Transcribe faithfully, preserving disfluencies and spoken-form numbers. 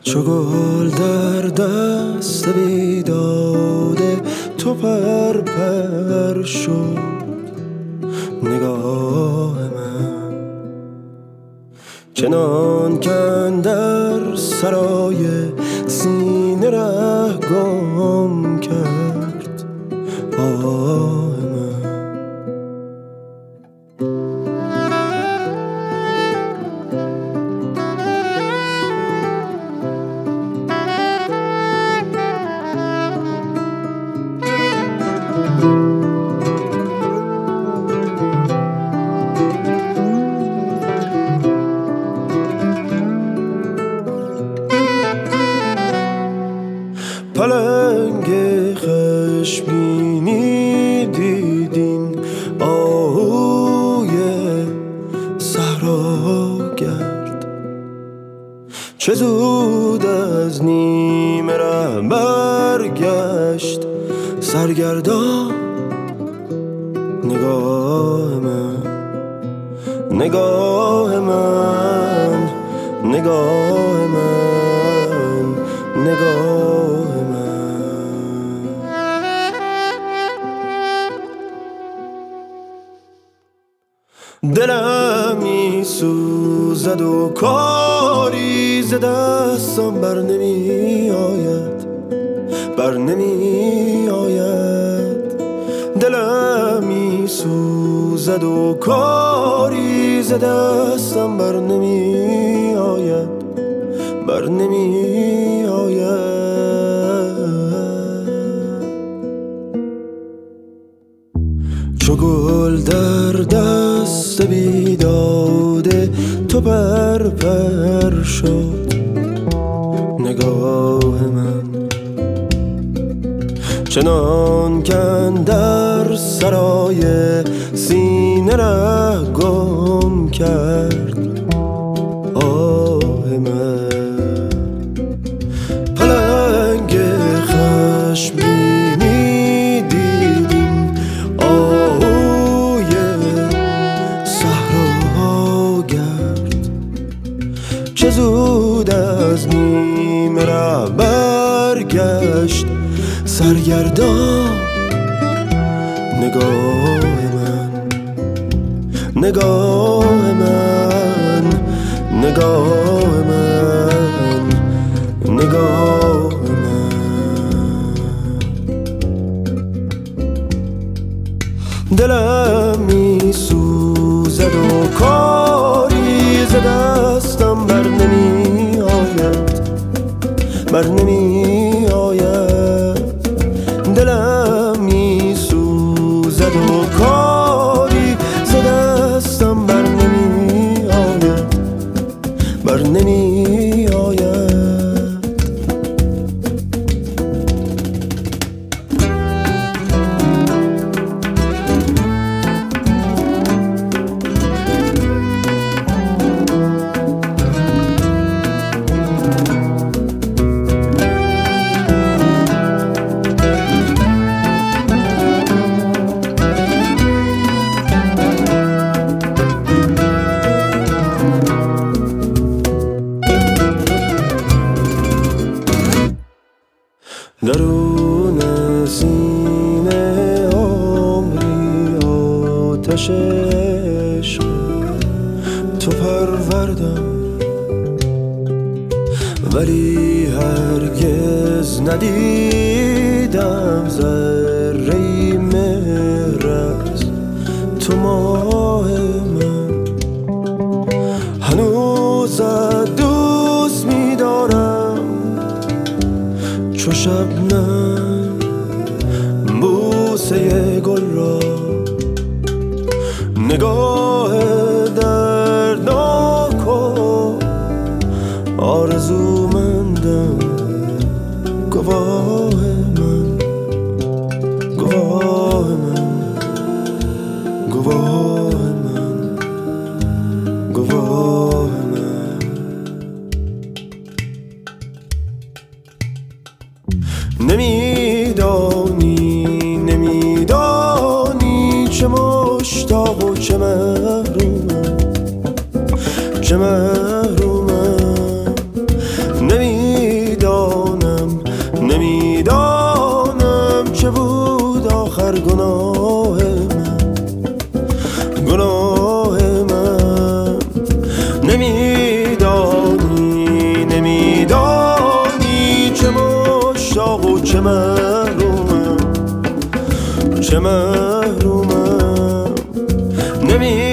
چو گل در دست بیداده تو پر پر شد نگاه من، چنان کاندر سرای سینه ره گم کرد آه من. پلنگ خشمگینی دیدین آهوی صحرا گرد، چه زود از نیمه ره برگشت سرگردان نگاه من، نگاه من، نگاه من، نگاه من. دلم می سوزد و کاری ز دستم بر نمی آید، بر نمی آید. دلم می سوزد و کاری ز دستم بر نمی آید، بر نمی آید. چو گل در دست بیداده تو پر پر شد نگاه من، چنان کاندر سرای سینه ره گم کرد آه من. پلنگ خشمگینی دیدیم آهوی صحرا گرد، چه زود از نیمه ره برگشت سرگردان نگاه من، نگاه من، نگاه من، نگاه من. دلم می سوزد و کاری ز دستم بر نمی آید، بر نمی آید. دلم می سوزد و کاری ز دستم بر نمی آید، بر نمی آید. درون سینه عمری آتش عشق تو پروردم، ولی هرگز ندیدم ذره‌ای مهر از تو ماه من. هنوز دوست می‌دارم چو شبنم بوسه گل را، نگاه دردناک و آرزومندم گواه من، گواه من، گواه من، گواه من. نمیدانی نمیدانی چه مشتاق و چه محرومم، چه محرومم. نمی آخر گناه من، گناه من. نمیدانی نمیدانی چه مشتاق و چه محرومم، چه محرومم. نمی